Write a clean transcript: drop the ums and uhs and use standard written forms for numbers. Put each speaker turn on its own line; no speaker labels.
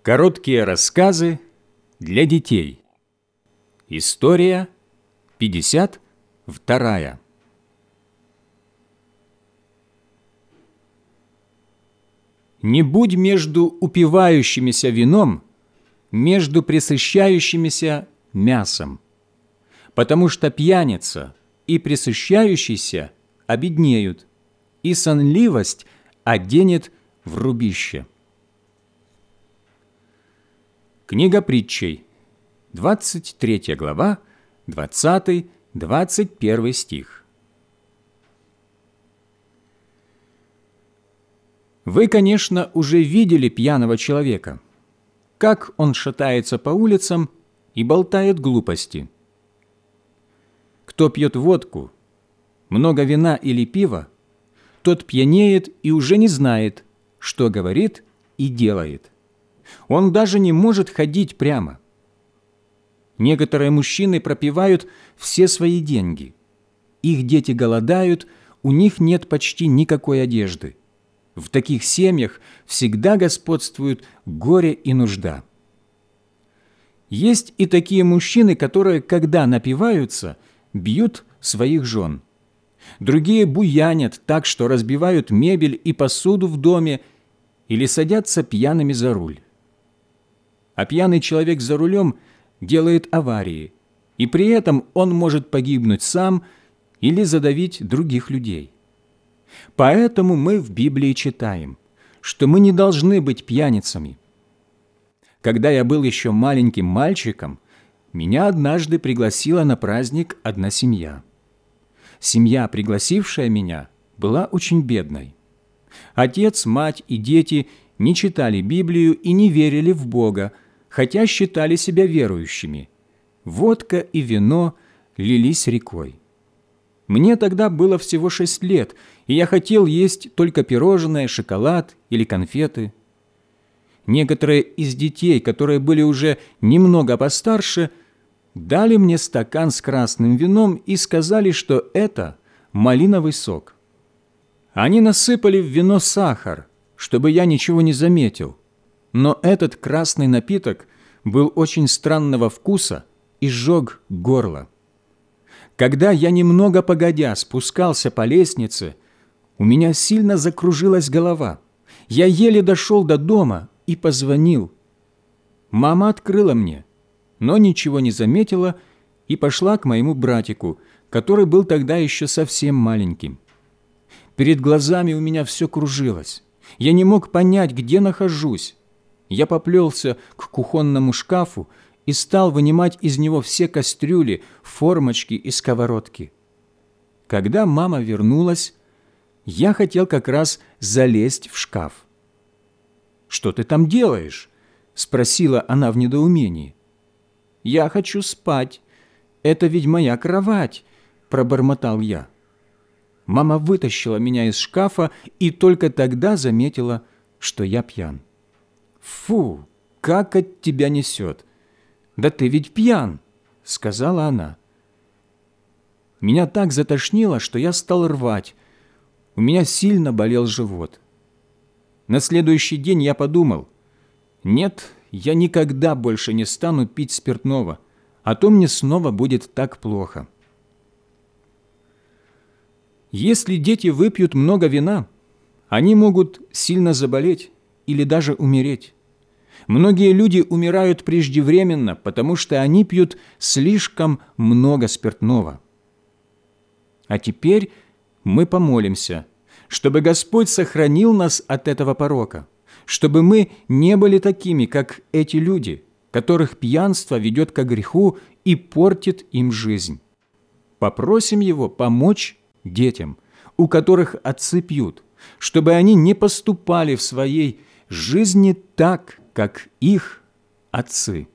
Короткие рассказы для детей. История 52. Не будь между упивающимися вином, между пресыщающимися мясом, потому что пьяница и пресыщающийся обеднеют, и сонливость оденет в рубище. Книга Притчей, 23 глава, 20-21 стих. Вы, конечно, уже видели пьяного человека, как он шатается по улицам и болтает глупости. Кто пьет водку, много вина или пива, тот пьянеет и уже не знает, что говорит и делает. Он даже не может ходить прямо. Некоторые мужчины пропивают все свои деньги. Их дети голодают, у них нет почти никакой одежды. В таких семьях всегда господствуют горе и нужда. Есть и такие мужчины, которые, когда напиваются, бьют своих жен. Другие буянят так, что разбивают мебель и посуду в доме или садятся пьяными за руль. А пьяный человек за рулем делает аварии, и при этом он может погибнуть сам или задавить других людей. Поэтому мы в Библии читаем, что мы не должны быть пьяницами. Когда я был еще маленьким мальчиком, меня однажды пригласила на праздник одна семья. Семья, пригласившая меня, была очень бедной. Отец, мать и дети не читали Библию и не верили в Бога, хотя считали себя верующими. Водка и вино лились рекой. Мне тогда было всего 6 лет, и я хотел есть только пирожное, шоколад или конфеты. Некоторые из детей, которые были уже немного постарше, дали мне стакан с красным вином и сказали, что это малиновый сок. Они насыпали в вино сахар, чтобы я ничего не заметил. Но этот красный напиток был очень странного вкуса и сжег горло. Когда я немного погодя спускался по лестнице, у меня сильно закружилась голова. Я еле дошел до дома и позвонил. Мама открыла мне, но ничего не заметила и пошла к моему братику, который был тогда еще совсем маленьким. Перед глазами у меня все кружилось. Я не мог понять, где нахожусь. Я поплелся к кухонному шкафу и стал вынимать из него все кастрюли, формочки и сковородки. Когда мама вернулась, я хотел как раз залезть в шкаф. «Что ты там делаешь?» – спросила она в недоумении. «Я хочу спать. Это ведь моя кровать», – пробормотал я. Мама вытащила меня из шкафа и только тогда заметила, что я пьян. «Фу, как от тебя несет! Да ты ведь пьян!» – сказала она. Меня так затошнило, что я стал рвать. У меня сильно болел живот. На следующий день я подумал: нет, я никогда больше не стану пить спиртного, а то мне снова будет так плохо. Если дети выпьют много вина, они могут сильно заболеть или даже умереть. Многие люди умирают преждевременно, потому что они пьют слишком много спиртного. А теперь мы помолимся, чтобы Господь сохранил нас от этого порока, чтобы мы не были такими, как эти люди, которых пьянство ведет ко греху и портит им жизнь. Попросим Его помочь детям, у которых отцы пьют, чтобы они не поступали в своей жизни так, как их отцы.